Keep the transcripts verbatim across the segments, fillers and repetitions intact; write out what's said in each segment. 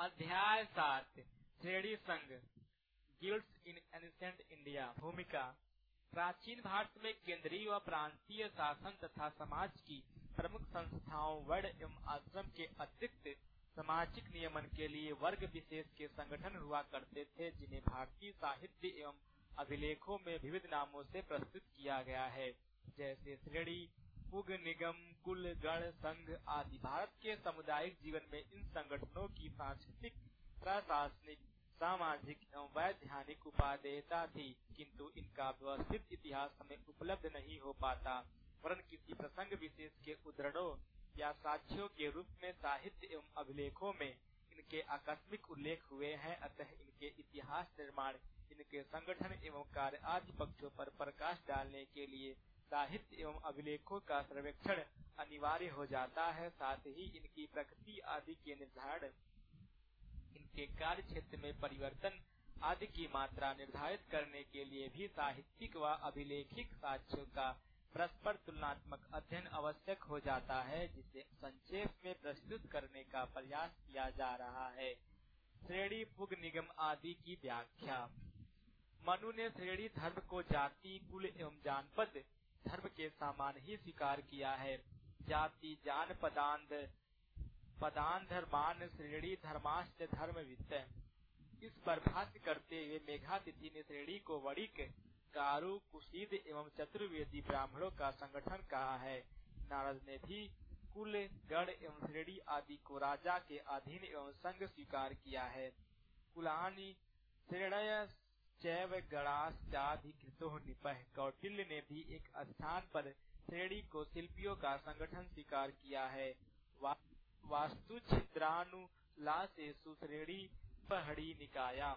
अध्याय सात श्रेणी संघ गिल्ड्स इन एंशिएंट इंडिया। भूमिका। प्राचीन भारत में केंद्रीय व प्रांतीय शासन तथा समाज की प्रमुख संस्थाओं वर्ण एवं आश्रम के अतिरिक्त सामाजिक नियमन के लिए वर्ग विशेष के संगठन हुआ करते थे, जिन्हें भारतीय साहित्य एवं अभिलेखों में विविध नामों से प्रस्तुत किया गया है, जैसे श्रेणी, पुग, निगम, कुल, गण, संघ आदि। भारत के सामुदायिक जीवन में इन संगठनों की सांस्कृतिक, प्रशासनिक, सामाजिक एवं वैधानिक उपादेयता थी, किंतु इनका व्यवस्थित इतिहास हमें उपलब्ध नहीं हो पाता, वरन किसी प्रसंग विशेष के उद्धरणों या साक्ष्यों के रूप में साहित्य एवं अभिलेखों में इनके आकस्मिक उल्लेख हुए हैं। अतः इनके इतिहास निर्माण, इनके संगठन एवं कार्य आदि पक्षों पर प्रकाश डालने के लिए साहित्य एवं अभिलेखों का सर्वेक्षण अनिवार्य हो जाता है। साथ ही इनकी प्रकृति आदि के निर्धारण, इनके कार्य क्षेत्र में परिवर्तन आदि की मात्रा निर्धारित करने के लिए भी साहित्यिक व अभिलेखिक साक्ष्यों का परस्पर तुलनात्मक अध्ययन आवश्यक हो जाता है, जिसे संक्षेप में प्रस्तुत करने का प्रयास किया जा रहा है। श्रेणी, पुग, निगम आदि की व्याख्या। मनु ने श्रेणी धर्म को जाति, कुल एवं जानपद धर्म के समान ही स्वीकार किया है। जाति, जान, पदांध, पदांधर्मान श्रेणी धर्माश्च धर्म वित्त। इस पर भाष्य करते हुए मेघातिथि ने श्रेणी को वणिक, कारु, कुशीद एवं चतुर्वेदी ब्राह्मणों का संगठन कहा है। नारद ने भी कुल, गण एवं श्रेणी आदि को राजा के अधीन एवं संघ स्वीकार किया है। कुलानि श्रेणय चैव गणाश्चाधिकृतो निपः। कौटिल्य ने भी एक स्थान पर श्रेणी को शिल्पियों का संगठन स्वीकार किया है। वा, वास्तु छिद्रानुलासेषु श्रेणी पहड़ी निकाया।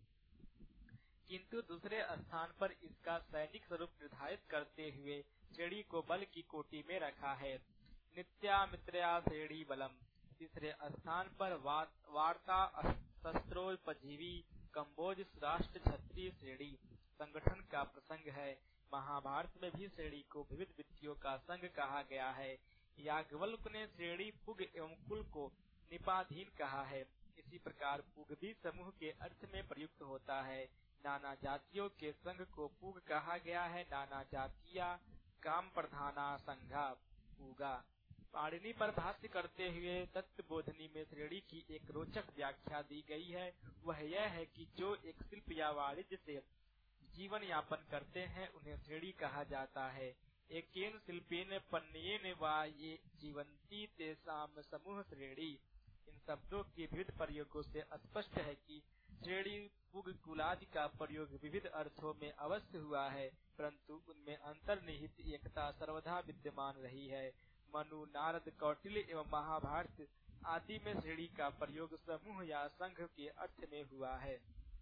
किंतु दूसरे स्थान पर इसका सैनिक स्वरूप निर्धारित करते हुए श्रेणी को बल की कोटि में रखा है। नित्या मित्रया श्रेणी बलम। तीसरे स्थान पर वा, वार्ता शस्त्रोपजीवी कम्बोज राष्ट्र क्षत्रिय श्रेणी संगठन का प्रसंग है। महाभारत में भी श्रेणी को विविध व्यक्तियों का संघ कहा गया है। याज्ञवल्क्य ने श्रेणी, पुग एवं कुल को निपाधीन कहा है। इसी प्रकार पुग भी समूह के अर्थ में प्रयुक्त होता है। नाना जातियों के संघ को पुग कहा गया है। नाना जातिया काम प्रधाना संघा पुगा। पाणिनि पर भाष्य करते हुए तत्वबोधिनी में श्रेणी की एक रोचक व्याख्या दी गई है। वह यह है कि जो एक शिल्प या वाणिज्य से जीवन यापन करते हैं, उन्हें श्रेणी कहा जाता है। एकेन शिल्पेन पण्येन वा ये जीवंती तेषाम समूह श्रेणी। इन शब्दों के विविध प्रयोगों से स्पष्ट है कि श्रेणी, पुग, कुलादि का प्रयोग विविध अर्थों में अवश्य हुआ है, परंतु उनमें अंतर्निहित एकता सर्वदा विद्यमान रही है। मनु, नारद, कौटिल्य एवं महाभारत आदि में श्रेणी का प्रयोग समूह या संघ के अर्थ में हुआ है।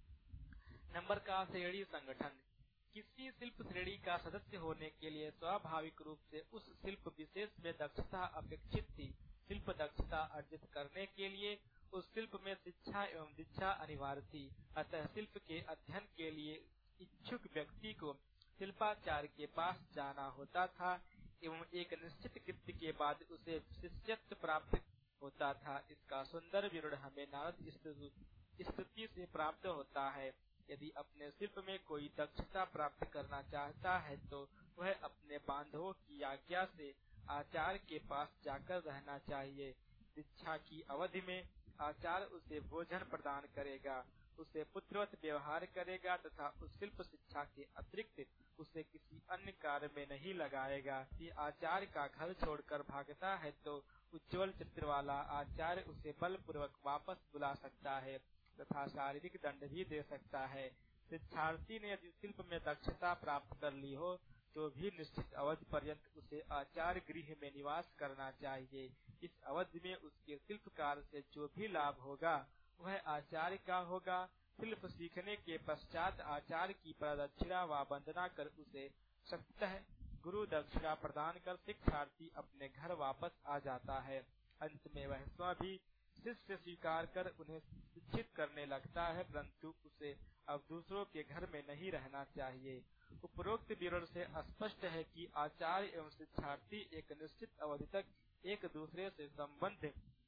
नंबर का श्रेणी संगठन। किसी शिल्प श्रेणी का सदस्य होने के लिए स्वाभाविक रूप से उस शिल्प विशेष में दक्षता अपेक्षित थी। शिल्प दक्षता अर्जित करने के लिए उस शिल्प में शिक्षा एवं दीक्षा अनिवार्य थी। अतः शिल्प के अध्ययन के लिए इच्छुक व्यक्ति को शिल्पाचार्य के पास जाना होता था एवं एक निश्चित कृत्य के बाद उसे शिष्यत्व प्राप्त होता था। इसका सुंदर विवरण हमें नारद स्तुति से प्राप्त होता है। यदि अपने शिल्प में कोई दक्षता प्राप्त करना चाहता है तो वह अपने बांधवों की आज्ञा से आचार्य के पास जाकर रहना चाहिए। शिक्षा की अवधि में आचार्य उसे भोजन प्रदान करेगा, उसे पुत्रवत व्यवहार करेगा तथा उस शिल्प शिक्षा के अतिरिक्त उसे किसी अन्य कार्य में नहीं लगाएगा। यदि आचार्य का घर छोड़कर भागता है तो उज्ज्वल चित्र वाला आचार्य उसे बलपूर्वक वापस बुला सकता है तथा शारीरिक दंड भी दे सकता है। शिक्षार्थी ने यदि शिल्प में दक्षता प्राप्त कर ली हो तो भी निश्चित अवधि पर्यंत उसे आचार्य गृह में निवास करना चाहिए। इस अवधि में उसके शिल्प कार्य से जो भी लाभ होगा वह आचार्य का होगा। शिल्प सीखने के पश्चात आचार्य की प्रदक्षिणा व वंदना कर उसे सप्ताह गुरु दक्षिणा प्रदान कर शिक्षार्थी अपने घर वापस आ जाता है। अंत में वह स्वयं भी शिष्य स्वीकार कर उन्हें शिक्षित करने लगता है, परंतु उसे अब दूसरों के घर में नहीं रहना चाहिए। उपरोक्त विवरण से स्पष्ट है कि आचार्य एवं शिक्षार्थी एक निश्चित अवधि तक एक दूसरे से संबंध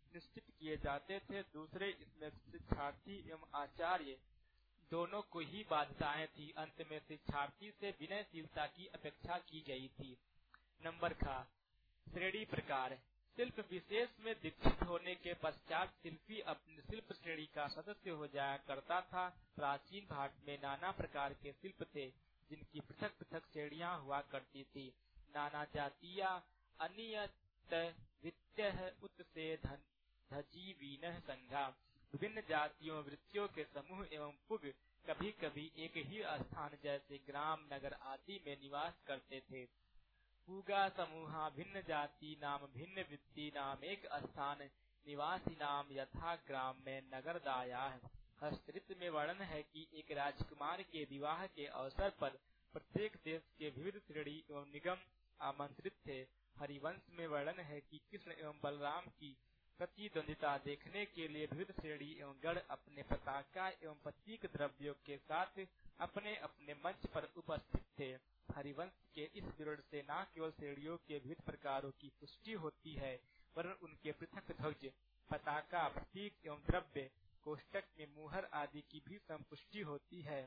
निश्चित किए जाते थे, दूसरे इसमें शिक्षार्थी एवं आचार्य दोनों को ही बाध्यताएं थी। अंत में शिक्षार्थी से विनयशीलता की अपेक्षा की गई थी। नंबर खा श्रेणी प्रकार। शिल्प विशेष में दीक्षित होने के पश्चात शिल्पी अपनी शिल्प श्रेणी का सदस्य हो जाया करता था। प्राचीन भारत में नाना प्रकार के शिल्प थे, जिनकी पृथक पृथक श्रेणियां हुआ करती थी। नाना जातीय अनियत वित्य उत से धन धजीवीन संघा। विभिन्न जातियों वृत्तियों के समूह एवं पुग कभी कभी एक ही स्थान जैसे ग्राम नगर आदि में निवास करते थे। पूगा समूहा भिन्न जाति नाम भिन्न वृत्ति नाम एक स्थान निवासी नाम यथा ग्राम में नगर दाया है। हस्तृत में वर्णन है कि एक राजकुमार के विवाह के अवसर पर प्रत्येक देश के विविध श्रेणी एवं निगम आमंत्रित थे। हरिवंश में वर्णन है कि कृष्ण एवं बलराम की प्रतिद्वंदिता देखने के लिए विविध श्रेणी एवं गण अपने पताका एवं प्रतीक द्रव्यों के साथ अपने अपने मंच पर उपस्थित थे। हरिवंश के इस विवरण से न केवल श्रेणियों के विविध प्रकारों की पुष्टि होती है, वरन उनके पृथक ध्वज, पताका, प्रतीक एवं द्रव्य, कोष्टक में मुहर आदि की भी संपुष्टि होती है।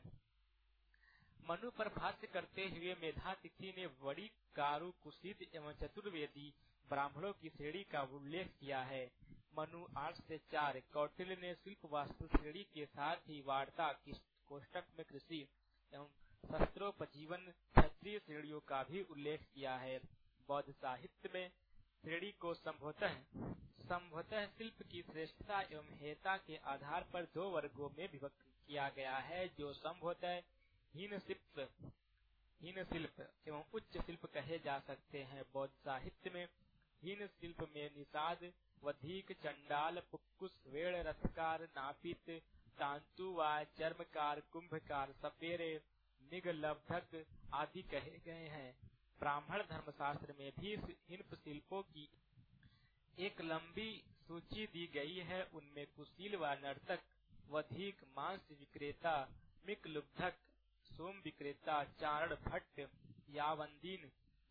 मनु पर भाष्य करते हुए मेधातिथि ने वणिक, गारू, कुशीद एवं चतुर्वेदी ब्राह्मणों की श्रेणी का उल्लेख किया है। मनु आठ से चार। कौटिल्य ने शिल्प वास्तु श्रेणी के साथ ही वार्ता, कोष्टक में कृषि एवं शस्त्रोपजीवन क्षत्रिय श्रेणियों का भी उल्लेख किया है। बौद्ध साहित्य में श्रेणी को संभवतः संभवतः शिल्प की श्रेष्ठता एवं हेयता के आधार पर दो वर्गों में विभक्त किया गया है, जो संभवतः हीन शिल्प हीन शिल्प एवं उच्च शिल्प कहे जा सकते हैं। बौद्ध साहित्य में हीन शिल्प में निषाद, वधीक, चंडाल, पुक्कुस, वेड़, रथकार, नापित, तांतुवाय, चर्मकार, कुंभकार, सपेरे, निगलब्धक आदि कहे गए हैं। ब्राह्मण धर्मशास्त्र में भी हीन शिल्पों की एक लंबी सूची दी गई है। उनमें कुशील व नर्तक, वधीक, मांस विक्रेता, मिकलुब्धक, सोम विक्रेता, चारण भट्ट, यावंदीन,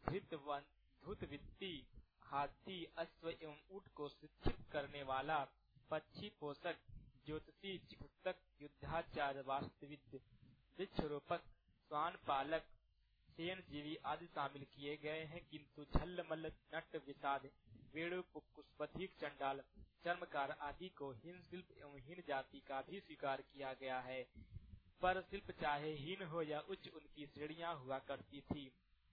धृतवित्ती, हाथी, अश्व एवं ऊंट को शिक्षित करने वाला, पक्षी पोषक, ज्योतिषी, चिकित्सक, युद्धाचार्य, वास्तुविद, वृक्षरोपक, श्वान पालक, सेनजीवी आदि शामिल किए गए हैं, किंतु झल्लमल्ल, नट, विषाद, वेणु, पुक्कुस, वधीक, चंडाल, चर्मकार आदि को हीन शिल्प एवं हीन जाति का भी स्वीकार किया गया है। पर शिल्प चाहे हीन हो या उच्च, उनकी श्रेणियां हुआ करती थी।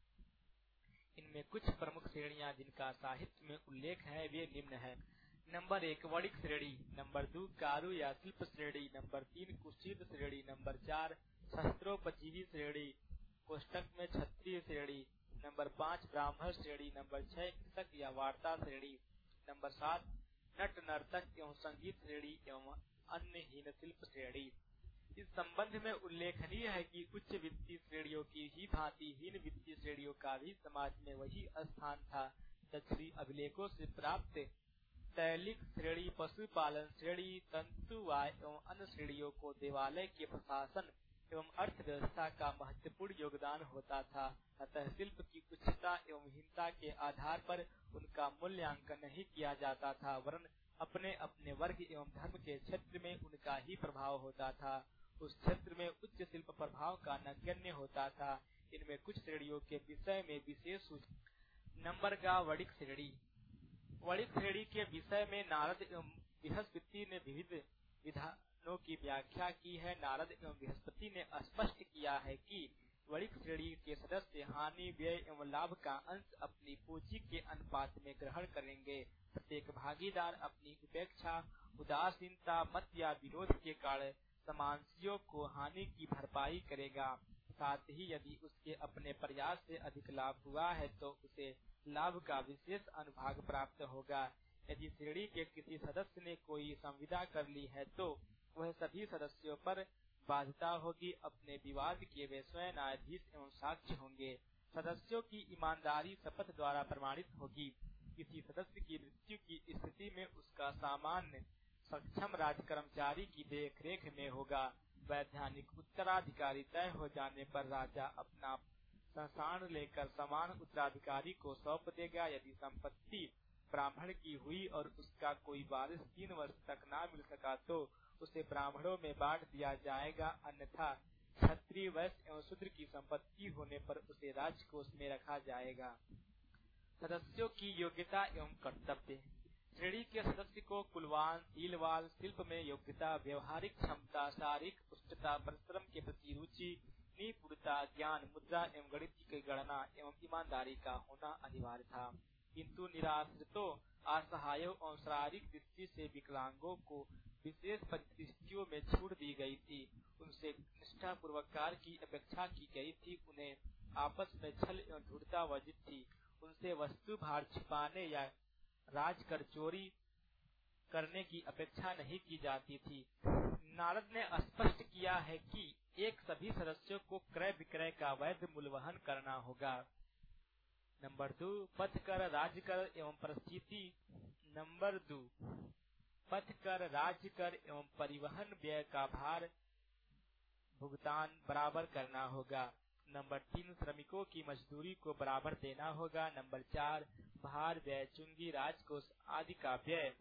इनमें कुछ प्रमुख श्रेणियां जिनका साहित्य में उल्लेख है वे निम्न है। नंबर एक वणिक श्रेणी, नंबर दो गारू या शिल्प श्रेणी, नंबर तीन कुशीद श्रेणी, नंबर चार शस्त्रोपजीवी श्रेणी, कोष्टक में क्षत्रिय श्रेणी, नंबर पाँच ब्राह्मण श्रेणी, नंबर छह कृषक या वार्ता श्रेणी, नंबर सात नट नर्तक एवं संगीत श्रेणी एवं अन्य हीन शिल्प श्रेणी। इस संबंध में उल्लेखनीय है कि उच्च वित्तीय श्रेणियों की ही भांति हीन वित्तीय श्रेणियों का भी समाज में वही स्थान था। दक्षिणी अभिलेखों से प्राप्त तैलिक श्रेणी, पशुपालन श्रेणी, तंतुवाय एवं अन्य श्रेणियों को देवालय के प्रशासन एवं अर्थव्यवस्था का महत्वपूर्ण योगदान होता था। अतः शिल्प की उच्चता एवं हीनता के आधार पर उनका मूल्यांकन नहीं किया जाता था, वरन अपने अपने वर्ग एवं धर्म के क्षेत्र में उनका ही प्रभाव होता था। उस क्षेत्र में उच्च शिल्प प्रभाव का नगण्य होता था। इनमें कुछ श्रेणियों के विषय में विशेष सूचना। नंबर का वणिक श्रेणी। वणिक श्रेणी के विषय में नारद एवं बृहस्पति ने विविध विधानों की व्याख्या की है। नारद एवं बृहस्पति ने स्पष्ट किया है कि वणिक श्रेणी के सदस्य हानि, व्यय एवं लाभ का अंश अपनी पूंजी के अनुपात में ग्रहण करेंगे। प्रत्येक भागीदार अपनी उपेक्षा, उदासीनता, मत या विरोध के कारण समांशियों को हानि की भरपाई करेगा। साथ ही यदि उसके अपने प्रयास से अधिक लाभ हुआ है तो उसे लाभ का विशेष अनुभाग प्राप्त होगा। यदि श्रेणी के किसी सदस्य ने कोई संविदा कर ली है तो वह सभी सदस्यों पर बाध्यता होगी। अपने विवाद के वे स्वयं न्यायाधीश एवं साक्ष्य होंगे। सदस्यों की ईमानदारी शपथ द्वारा प्रमाणित होगी। किसी सदस्य की मृत्यु की स्थिति में उसका सामान्य सक्षम राज कर्मचारी की देखरेख में होगा। वैधानिक उत्तराधिकारी तय हो जाने पर राजा अपना संस्थान लेकर समान उत्तराधिकारी को सौंप देगा। यदि संपत्ति ब्राह्मण की हुई और उसका कोई वारिस तीन वर्ष तक ना मिल सका तो उसे ब्राह्मणों में बांट दिया जाएगा, अन्यथा क्षत्रिय, वैश्य एवं शूद्र की संपत्ति होने पर उसे राजकोष में रखा जाएगा। सदस्यों की योग्यता एवं कर्तव्य। श्रेणी के सदस्य को कुलवान, शीलवान, शिल्प में योग्यता, व्यवहारिक क्षमता, शारीरिक पुष्टता, परिश्रम के प्रति रुचि, निपुणता, ज्ञान, मुद्रा एवं गणित की गणना एवं ईमानदारी का होना अनिवार्य था। किंतु निराश्रितों, असहायों और शारीरिक दृष्टि से विकलांगों को विशेष परिस्थितियों में छूट दी गई थी। उनसे निष्ठापूर्वक कार्य की अपेक्षा की गई थी। उन्हें आपस में छल एवं धूर्तता वर्जित थी। उनसे वस्तु भार छिपाने या राज कर चोरी करने की अपेक्षा नहीं की जाती थी। नारद ने स्पष्ट किया है कि एक सभी सदस्यों को क्रय विक्रय का वैध मूल्य वहन करना होगा। नंबर दो, पथ कर, राज्य कर एवं परिस्थिति। नंबर दो, पथ कर, राज्य कर एवं परिवहन व्यय का भार भुगतान बराबर करना होगा। नंबर तीन, श्रमिकों की मजदूरी को बराबर देना होगा। नंबर चार, भार, व्यय, चुंगी, राजकोष आदि का व्यय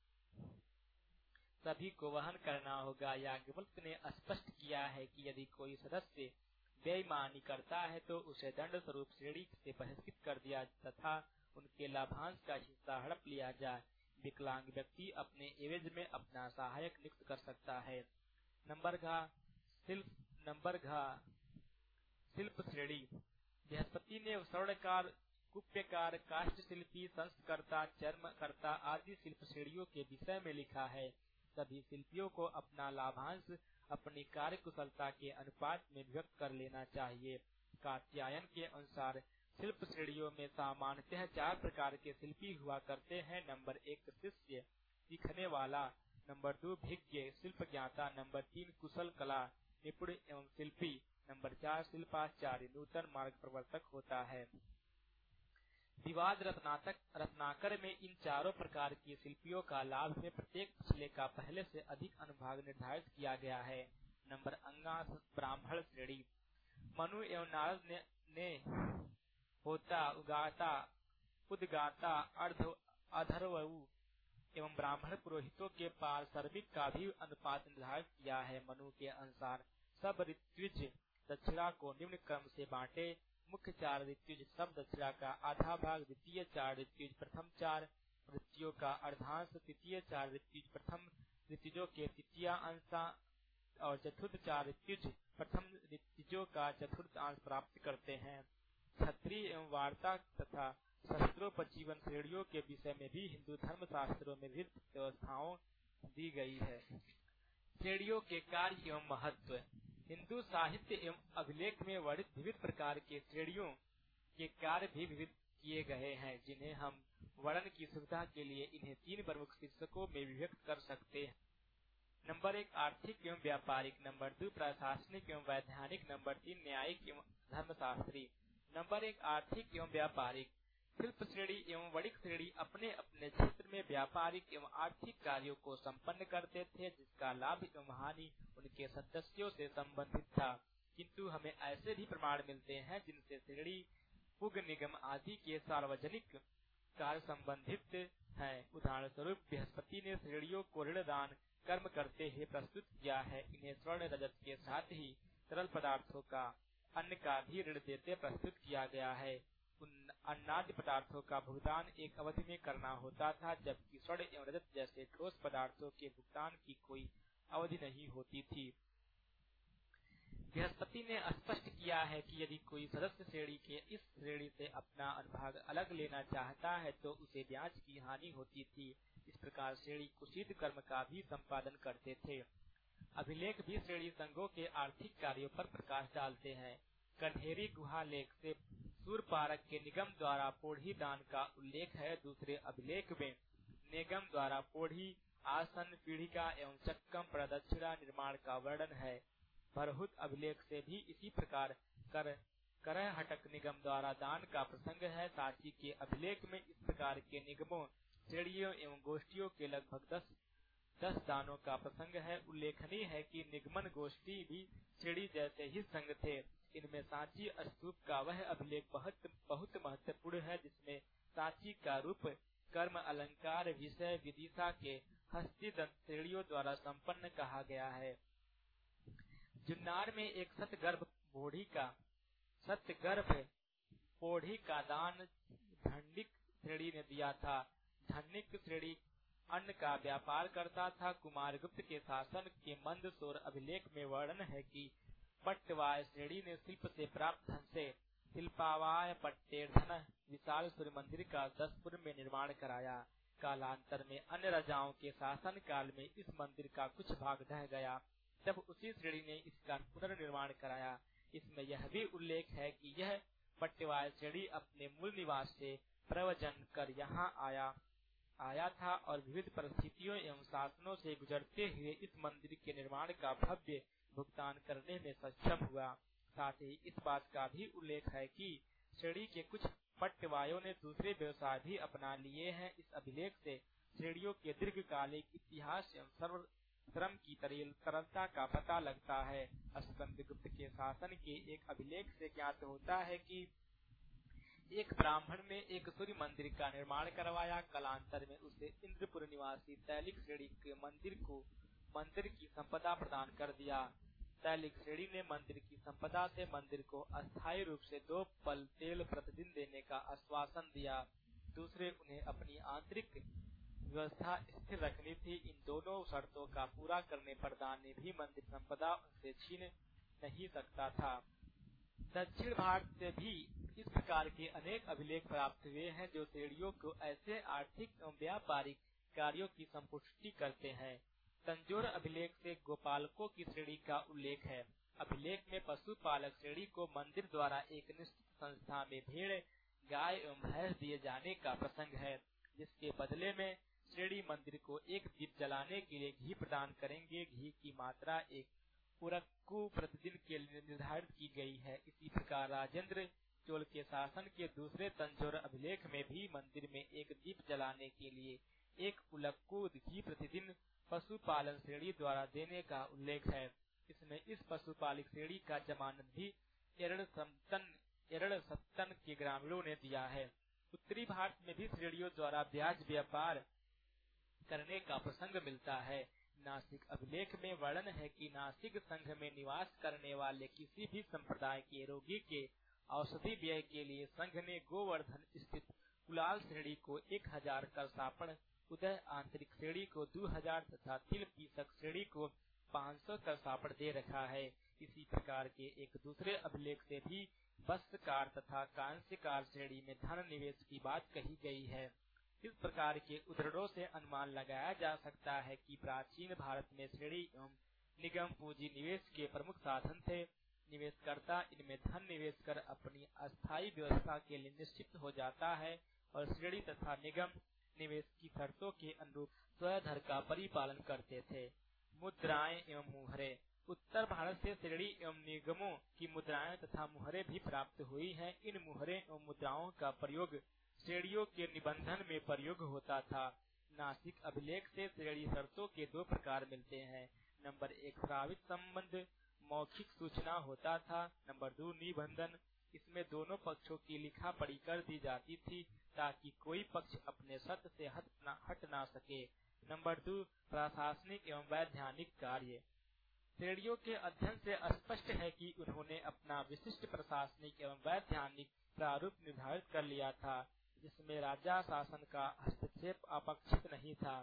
सभी को वहन करना होगा। याज्ञवल्क्य ने स्पष्ट किया है कि यदि कोई सदस्य बेईमानी करता है तो उसे दंड स्वरूप श्रेणी से बहिष्कृत कर दिया तथा उनके लाभांश का हिस्सा हड़प लिया जाए। विकलांग व्यक्ति अपने एवज में अपना सहायक नियुक्त कर सकता है। नंबर घा शिल्प नंबर घा शिल्प श्रेणी। बृहस्पति ने स्वर्णकार, कुप्यकार, काष्ठ शिल्पी, संस्कर्ता, चर्मकर्ता आदि शिल्प श्रेणियों के विषय में लिखा है। सभी शिल्पियों को अपना लाभांश अपनी कार्य कुशलता के अनुपात में व्यक्त कर लेना चाहिए। कात्यायन के अनुसार शिल्प श्रेणियों में सामान्यतः चार प्रकार के शिल्पी हुआ करते हैं। नंबर एक, शिष्य सीखने वाला। नंबर दो, भिज्ञ शिल्प ज्ञाता। नंबर तीन, कुशल कला निपुण एवं शिल्पी। नंबर चार, शिल्पाचार्य नूतन मार्ग प्रवर्तक होता है। विवाद रत्नातक रत्नाकर में इन चारों प्रकार की शिल्पियों का लाभ में प्रत्येक पिछले का पहले से अधिक अनुभाग निर्धारित किया गया है। नंबर अंगास ब्राह्मण श्रेणी। मनु एवं नारद ने, ने होता, उगाता, उदगाता, अर्ध अधर्वऊ एवं ब्राह्मण पुरोहितों के पार्श्विक का भी अनुपात निर्धारित किया है। मनु के अनुसार सब ऋत्विज दक्षिणा को निम्न क्रम से बांटे। मुख्य चार ऋत्विज सब दक्षिणा का आधा भाग, द्वितीय चार ऋत्विज प्रथम चार ऋत्वियों का अर्धांश, तृतीय चार ऋत्विज प्रथम ऋत्विजों के तृतीय अंश और चतुर्थ चार ऋत्विज प्रथम ऋत्विजों का चतुर्थ अंश प्राप्त करते हैं। क्षत्रिय एवं वार्ता तथा शस्त्रोपजीवन श्रेणियों के विषय में भी हिंदू धर्म शास्त्रों में विविध व्यवस्थाओं दी गई है। श्रेणियों के कार्य एवं महत्व। हिंदू साहित्य एवं अभिलेख में वर्णित विविध प्रकार के श्रेणियों के कार्य भी विविध किए गए हैं, जिन्हें हम वर्णन की सुविधा के लिए इन्हें तीन प्रमुख शीर्षकों में विभक्त कर सकते हैं। नंबर एक, आर्थिक एवं व्यापारिक। नंबर दो, प्रशासनिक एवं वैधानिक। नंबर तीन, न्यायिक एवं धर्मशास्त्री। नंबर एक, आर्थिक एवं व्यापारिक। शिल्प श्रेणी एवं वणिक श्रेणी अपने अपने क्षेत्र में व्यापारिक एवं आर्थिक कार्यों को संपन्न करते थे, जिसका लाभ एवं हानि उनके सदस्यों से संबंधित था। किंतु हमें ऐसे भी प्रमाण मिलते हैं जिनसे श्रेणी, पुग, निगम आदि के सार्वजनिक कार्य संबंधित हैं। उदाहरण स्वरूप बृहस्पति ने श्रेणियों को ऋण दान कर्म करते हुए प्रस्तुत किया है। इन्हें स्वर्ण रजत के साथ ही तरल पदार्थों का, अन्न का भी ऋण देते प्रस्तुत किया गया है। उन अन्नाद्य पदार्थों का भुगतान एक अवधि में करना होता था, जबकि स्वर्ण एवं रजत जैसे ठोस पदार्थों के भुगतान की कोई अवधि नहीं होती थी। बृहस्पति ने स्पष्ट किया है कि यदि कोई सदस्य श्रेणी के इस श्रेणी से अपना अनुभाग अलग लेना चाहता है तो उसे ब्याज की हानि होती थी। इस प्रकार श्रेणी कुशीत कर्म का भी संपादन करते थे। अभिलेख भी श्रेणी संघों के आर्थिक कार्यों पर प्रकाश डालते हैं। कन्हेरी गुहा लेख से सूरपारक के निगम द्वारा पोढ़ी दान का उल्लेख है। दूसरे अभिलेख में निगम द्वारा पोढ़ी, आसन, पीढ़िका एवं चक्कम प्रदक्षिणा निर्माण का वर्णन है। भरहुत अभिलेख से भी इसी प्रकार कर करहटक निगम द्वारा दान का प्रसंग है। सांची के अभिलेख में इस प्रकार के निगमों, श्रेणियों एवं गोष्ठियों के लगभग दस दस दानों का प्रसंग है। उल्लेखनीय है कि निगमन गोष्ठी भी श्रेणी जैसे ही संघ थे। इनमें सांची स्तूप का वह अभिलेख बहुत बहुत महत्वपूर्ण है जिसमें सांची का रूप कर्म अलंकार विषय विदिशा के हस्तिदंत श्रेणियों द्वारा संपन्न कहा गया है। जुन्नार में एक सतगर्भ बोढ़ी का सतगर्भ बोढ़ी का दान धनिक श्रेणी ने दिया था। धनिक श्रेणी अन्न का व्यापार करता था। कुमारगुप्त के शासन के मंदसौर अभिलेख में वर्णन है कि पट्टवाय श्रेणी ने शिल्प से प्राप्त धन से शिल्पावाय पट्टेधन विशाल सूर्य मंदिर का दसपुर में निर्माण कराया। कालांतर में अन्य राजाओं के शासन काल में इस मंदिर का कुछ भाग ढह गया, तब उसी श्रेणी ने इसका पुनर्निर्माण कराया। इसमें यह भी उल्लेख है कि यह पट्टवाय श्रेणी अपने मूल निवास से प्रव्रजन कर यहाँ आया आया था और विविध परिस्थितियों एवं शासनों से गुजरते हुए इस मंदिर के निर्माण का भव्य भुगतान करने में सक्षम हुआ। साथ ही इस बात का भी उल्लेख है कि श्रेणी के कुछ पट्टवायों ने दूसरे व्यवसाय भी अपना लिए हैं। इस अभिलेख से श्रेणियों के दीर्घकालिक इतिहास एवं सर्वश्रम की तरलता का पता लगता है। स्कंदगुप्त के शासन के एक अभिलेख से ज्ञात होता है कि एक ब्राह्मण में एक सूर्य मंदिर का निर्माण करवाया। कालांतर में उसे इंद्रपुर निवासी तैलिक श्रेणी के मंदिर को मंदिर की संपदा प्रदान कर दिया। तैलिक श्रेणी ने मंदिर की संपदा से मंदिर को अस्थायी रूप से दो पल तेल प्रतिदिन देने का आश्वासन दिया। दूसरे उन्हें अपनी आंतरिक व्यवस्था स्थिर रखनी थी। इन दोनों शर्तों का पूरा करने पर दान ने भी मंदिर संपदा उनसे छीन नहीं सकता था। दक्षिण भारत से भी इस प्रकार के अनेक अभिलेख प्राप्त हुए हैं जो श्रेणियों को ऐसे आर्थिक एवं व्यापारिक कार्यों की संपुष्टि करते हैं। तंजौर अभिलेख से गोपालकों की श्रेणी का उल्लेख है। अभिलेख में पशुपालक श्रेणी को मंदिर द्वारा एक निश्चित संस्था में भेड़, गाय एवं भैंस दिए जाने का प्रसंग है, जिसके बदले में श्रेणी मंदिर को एक दीप जलाने के लिए घी प्रदान करेंगे। घी की मात्रा एक उरक्कू प्रतिदिन के लिए निर्धारित की गई है। इसी प्रकार राजेंद्र चोल के शासन के दूसरे तंजौर अभिलेख में भी मंदिर में एक दीप जलाने के लिए एक उलक्कू घी प्रतिदिन पशुपालन श्रेणी द्वारा देने का उल्लेख है। इसमें इस पशुपालिक श्रेणी का जमानत भी एरड़ सत्तन एरड़ सत्तन के ग्रामीणों ने दिया है। उत्तरी भारत में भी श्रेणियों द्वारा ब्याज व्यापार करने का प्रसंग मिलता है। नासिक अभिलेख में वर्णन है कि नासिक संघ में निवास करने वाले किसी भी संप्रदाय के रोगी के औषधि व्यय के लिए संघ ने गोवर्धन स्थित कुलाल श्रेणी को एक हजार करसापण, उदय आंतरिक श्रेणी को दो हजार तथा तिल पीसक श्रेणी को पाँच सौ करसापण दे रखा है। इसी प्रकार के एक दूसरे अभिलेख से भी वस्त्रकार तथा कांस्यकार श्रेणी में धन निवेश की बात कही गई है। इस प्रकार के उद्धरणों से अनुमान लगाया जा सकता है कि प्राचीन भारत में श्रेणी एवं निगम पूंजी निवेश के प्रमुख साधन थे। निवेशकर्ता इनमें धन निवेश कर अपनी अस्थायी व्यवस्था के लिए निश्चित हो जाता है और श्रेणी तथा निगम निवेश की शर्तों के अनुरूप स्वधर का परिपालन करते थे। मुद्राएं एवं मुहरे। उत्तर भारत से श्रेणी एवं निगमों की मुद्राएं तथा मुहरे भी प्राप्त हुई हैं। इन मुहरे एवं मुद्राओं का प्रयोग श्रेणियों के निबंधन में प्रयोग होता था। नासिक अभिलेख से श्रेणी शर्तों के दो प्रकार मिलते हैं। नंबर एक प्रावित संबंध मौखिक सूचना होता था। नंबर दो निबंधन। इसमें दोनों पक्षों की लिखा पढ़ी कर दी जाती थी ताकि कोई पक्ष अपने सत्य से हट ना, हट ना सके। नंबर दो प्रशासनिक एवं वैधानिक कार्य। श्रेणियों के अध्ययन से स्पष्ट है कि उन्होंने अपना विशिष्ट प्रशासनिक एवं वैधानिक प्रारूप निर्धारित कर लिया था, जिसमें राजा शासन का हस्तक्षेप अपेक्षित नहीं था।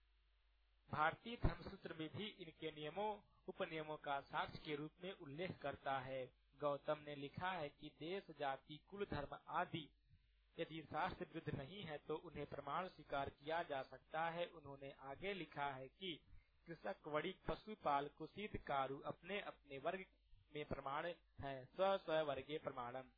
भारतीय धर्मसूत्र में भी इनके नियमों उपनियमों का साक्ष्य के रूप में उल्लेख करता है। गौतम ने लिखा है कि देश, जाति, कुल, धर्म आदि यदि शास्त्र विरुद्ध नहीं है तो उन्हें प्रमाण स्वीकार किया जा सकता है। उन्होंने आगे लिखा है कि कृषक, वणिक, पशुपाल, कुशीत, कारु अपने अपने वर्ग में प्रमाण है, स्व स्व वर्गे प्रमाणम।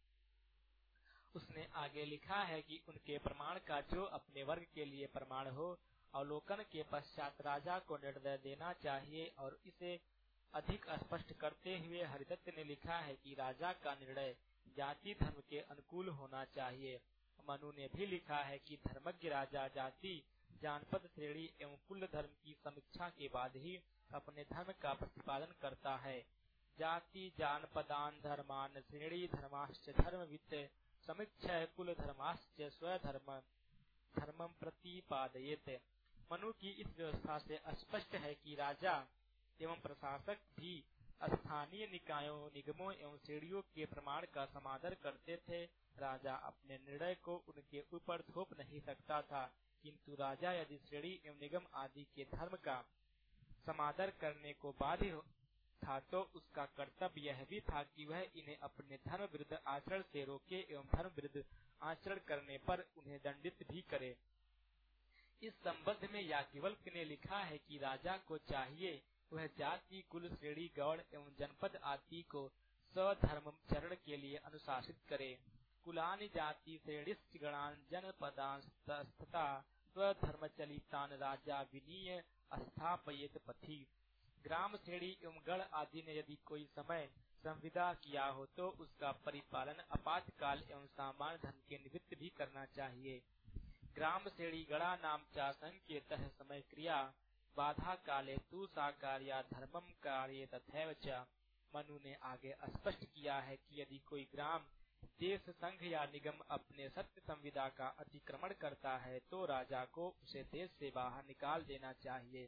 उसने आगे लिखा है कि उनके प्रमाण का जो अपने वर्ग के लिए प्रमाण हो, अवलोकन के पश्चात राजा को निर्णय देना चाहिए। और इसे अधिक स्पष्ट करते हुए हरिदत्त ने लिखा है कि राजा का निर्णय जाति धर्म के अनुकूल होना चाहिए। मनु ने भी लिखा है कि धर्मज्ञ राजा जाति, जानपद, श्रेणी एवं कुल धर्म की समीक्षा के बाद ही अपने धर्म का प्रतिपादन करता है। जाति जानपदान धर्मान श्रेणी धर्माश्च धर्म वित्त समीक्षा कुल धर्माश्च स्वधर्म धर्मम प्रतिपादयेत। मनु की इस व्यवस्था से स्पष्ट है कि राजा एवं प्रशासक भी स्थानीय निकायों, निगमों एवं श्रेणियों के प्रमाण का समादर करते थे। राजा अपने निर्णय को उनके ऊपर थोप नहीं सकता था, किंतु राजा यदि श्रेणी एवं निगम आदि के धर्म का समादर करने को बाध्य था तो उसका कर्तव्य यह भी था कि वह इन्हें अपने धर्म विरुद्ध आचरण से रोके एवं धर्म विरुद्ध आचरण करने पर उन्हें दंडित भी करे। इस संबंध में याज्ञवल्क्य ने लिखा है कि राजा को चाहिए वह जाति, कुल, श्रेणी, गौड़ एवं जनपद आदि को स्वधर्मचरण के लिए अनुशासित करे। कुलानि जाति श्रेणिश्च गणान् जनपदांस्तथा स्वधर्मचलितान् राजा विनीय स्थापयेत पथि। ग्राम, श्रेणी एवं गण आदि ने यदि कोई समय संविदा किया हो तो उसका परिपालन आपातकाल एवं सामान्य धन के निमित्त भी करना चाहिए। ग्राम, श्रेणी, गणा नाम चा संकेतः समय क्रिया बाधा काले तु सा कार्या धर्मम कार्ये तथैव च। मनु ने आगे स्पष्ट किया है कि यदि कोई ग्राम, देश, संघ या निगम अपने सत्य संविदा का अतिक्रमण करता है तो राजा को उसे देश से बाहर निकाल देना चाहिए।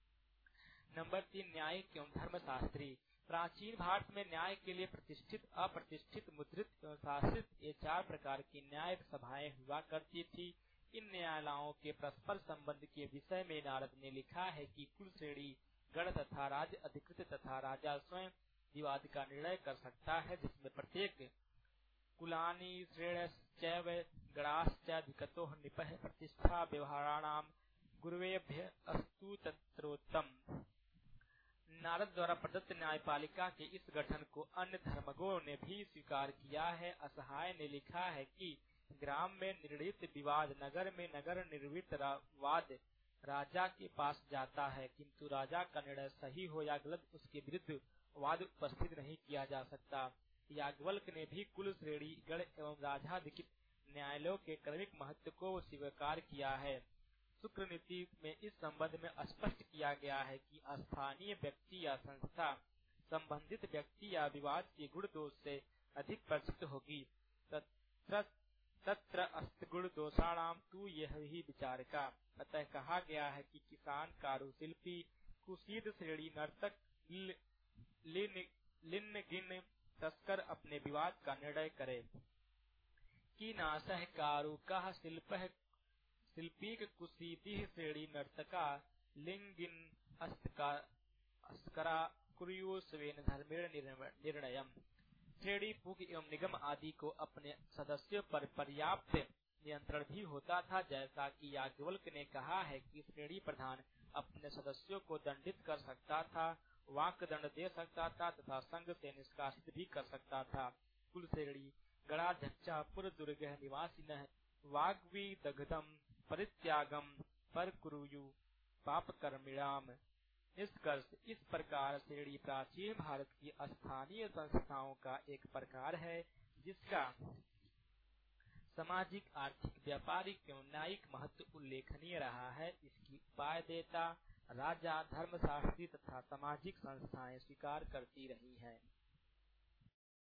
नंबर तीन, न्यायिक एवं धर्मशास्त्री। प्राचीन भारत में न्याय के लिए प्रतिष्ठित, अप्रतिष्ठित, मुद्रित एवं शासित ये चार प्रकार की न्याय सभाएं हुआ करती थी। इन न्यायालयों के परस्पर संबंध के विषय में नारद ने लिखा है कि कुल, श्रेणी, गण तथा राज्य अधिकृत तथा राजा स्वयं विवाद का निर्णय कर सकता है, जिसमें प्रत्येक कुलानि श्रेणश्चैव गणाश्चाधिकतो निपः प्रतिष्ठा व्यवहाराणाम गुरुवेभ्य अस्तु तत्रोत्तम। नारद द्वारा प्रदत्त न्यायपालिका के इस गठन को अन्य धर्मज्ञों ने भी स्वीकार किया है। असहाय ने लिखा है कि ग्राम में निर्णीत विवाद, नगर में नगर निर्णीत वाद राजा के पास जाता है, किंतु राजा का निर्णय सही हो या गलत उसके विरुद्ध वाद उपस्थित नहीं किया जा सकता। याज्ञवल्क्य ने भी कुल, श्रेणी, गण एवं राजाधिकृत न्यायालयों के क्रमिक महत्व को स्वीकार किया है। शुक्र नीति में इस संबंध में स्पष्ट किया गया है कि स्थानीय व्यक्ति या संस्था संबंधित व्यक्ति या विवाद के गुण दोष से अधिक परिचित होगी। तत्र अस्ति गुण दोषाणाम तु यह ही विचार का। अतः कहा गया है कि किसान, कारुशिल्पी, कुशीद, श्रेणी, नर्तक, लिन्न, गिन, तस्कर अपने विवाद का निर्णय करे। कि नासः कारुकः शिल्पः शिल्पीक कुशीतिः श्रेणी नर्तका लिंगिन अस्करा कुर्युः स्वेन धर्मेण निर्णयम्। श्रेणी, पुग एवं निगम आदि को अपने सदस्यों पर पर्याप्त नियंत्रण भी होता था, जैसा कि याज्ञवल्क्य ने कहा है कि श्रेणी प्रधान अपने सदस्यों को दंडित कर सकता था, वाक दंड दे सकता था तथा संघ से निष्कासित भी कर सकता था। कुल, श्रेणी, गणाध्यक्षा पुरदुर्गः निवासिनः वाग्विदग्धम परित्यागम पर कुरुयु पापकर्मिणाम। निष्कर्ष, इस प्रकार श्रेणी प्राचीन भारत की स्थानीय संस्थाओं का एक प्रकार है, जिसका सामाजिक, आर्थिक, व्यापारिक एवं न्यायिक महत्व उल्लेखनीय रहा है। इसकी उपाय देता राजा, धर्मशास्त्री तथा सामाजिक संस्थाएं स्वीकार करती रही हैं।